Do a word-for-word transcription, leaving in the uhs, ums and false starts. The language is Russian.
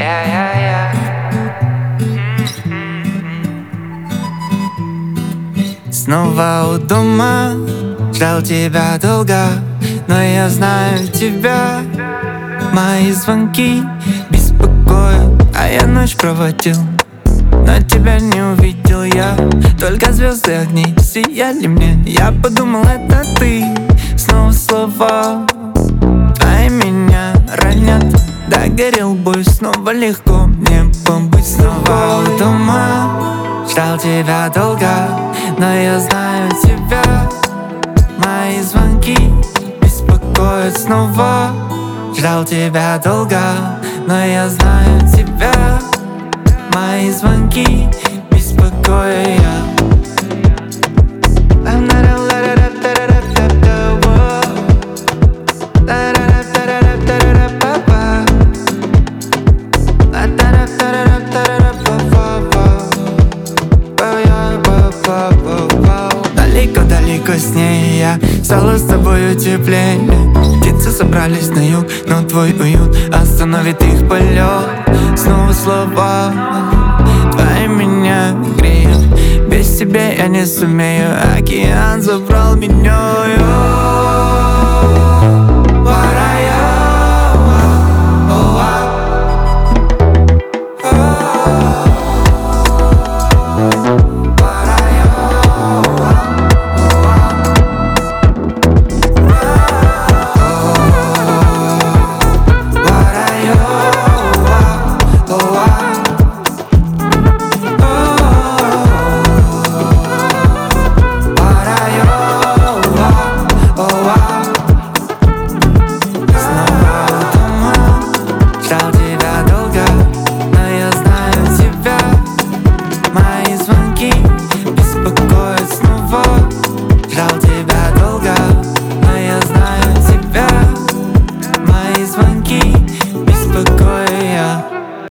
Yeah, yeah, yeah. Снова у дома, ждал тебя долго, но я знаю тебя. Мои звонки беспокоят, а я ночь проводил, но тебя не увидел я. Только звезды огни сияли мне. Я подумал, это ты. Снова слова твои меня ранят. Догорел бой, снова легко мне побыть снова у дома. Ждал тебя долго, но я знаю тебя. Мои звонки беспокоят снова. Ждал тебя долго, но я знаю тебя. Мои звонки беспокоят. Далеко-далеко с ней я стало с тобой теплее. Птицы собрались на юг, но твой уют остановит их полет. Снова слова твои меня греют. Без тебя я не сумею. Океан забрал меня.